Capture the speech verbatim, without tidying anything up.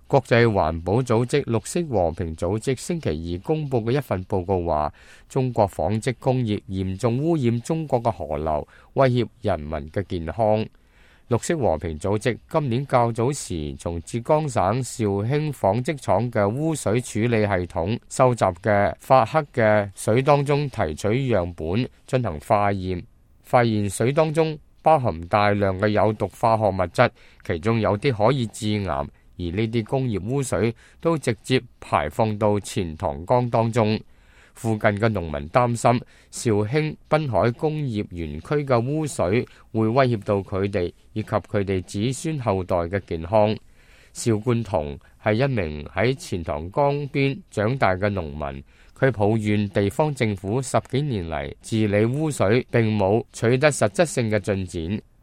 國際環保組織綠色和平組織星期二公布嘅一份報告話，中國紡織工業嚴重污染中國嘅河流，威脅人民嘅健康。綠色和平組織今年較早時從浙江省紹興紡織廠嘅污水處理系統收集嘅發黑嘅水當中提取樣本進行化驗，發現水當中包含大量嘅有毒化學物質，其中有啲可以致癌。而呢啲工業污水都直接排放到錢塘江當中，附近嘅農民擔心紹興濱海工業園區嘅污水會威脅到佢哋以及佢哋子孫後代嘅健康。邵冠彤係一名喺錢塘江邊長大嘅農民，佢抱怨地方政府十幾年嚟治理污水並冇取得實質性嘅進展。